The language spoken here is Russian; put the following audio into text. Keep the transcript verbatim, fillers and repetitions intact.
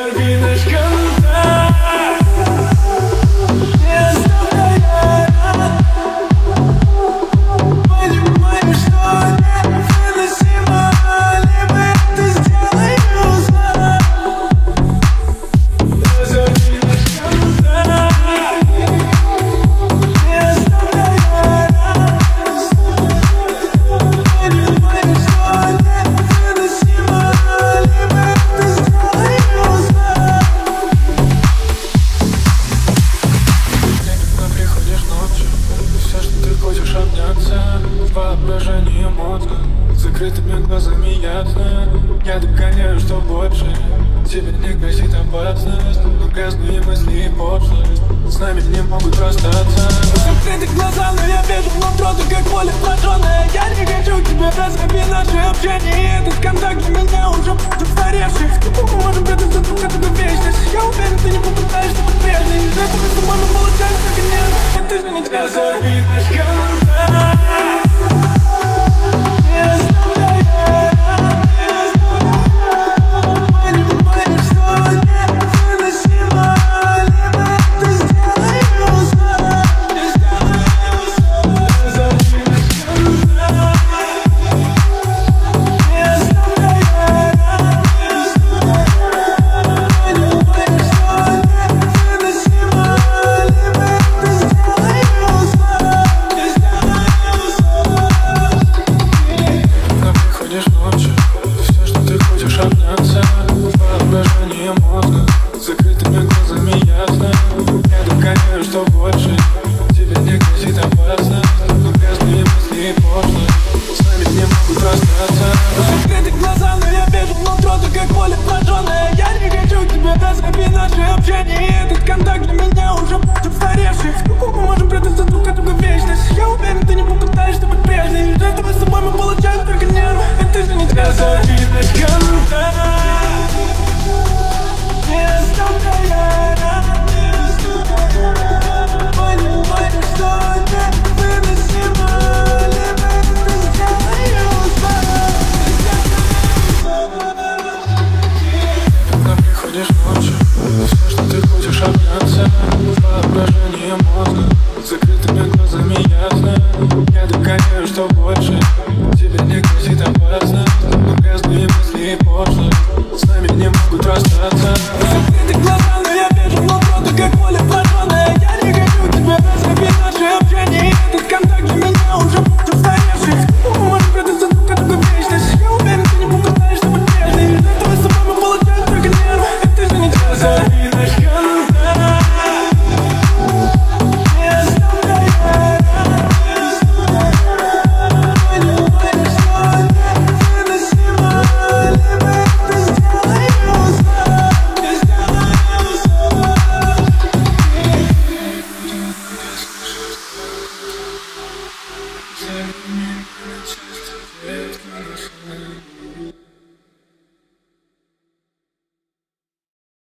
Разорви наш контакт, не оставляя ран. Понимаю, что невыносимо, либо это сделаю сам. Разорви наш контакт, не оставляя ран. Понимаю, что невыносимо, либо это сделаю сам. Когда приходишь ночью, все, что ты хочешь, обняться. Воображение мозга закрытыми глазами ясно. Я догоняю, что больше тебе не грозит опасность, но грязные мысли и пошлость с нами не могут расстаться. Закрыты глаза, но я вижу внутри, ты как воля прожженная. Я не хочу к тебе, разорви наше общение. Этот контакт для меня уже устаревший. Мы можем прятаться друг от друга вечность. Я уверен, ты не попытаешься быть прежней. Из этого с тобой мы получаем только нервы. Это же не тебя. Разорви наш контакт. Воображение мозга закрытыми глазами ясно. Я догоняю, что больше тебе не грозит опасность, но грязные мысли и пошлость с нами не могут расстаться. Закрыты глаза, но я вижу внутри, ты как воля прожженная. Я не хочу к тебе, разорви наше общение. Этот контакт для меня уже устаревший. Мы можем прятаться друг от друга вечность. Я уверен, ты не попытаешься быть прежней. Из этого с тобой мы получаем только нервы. Это же не тебя. Разорви наш контакт. Не оставляя ран. Понимаю, что невыносимо, либо это сделаю сам. Когда приходишь ночью, все, что ты хочешь, обняться. Воображение мозга закрытыми глазами ясно. Я догоняю, что больше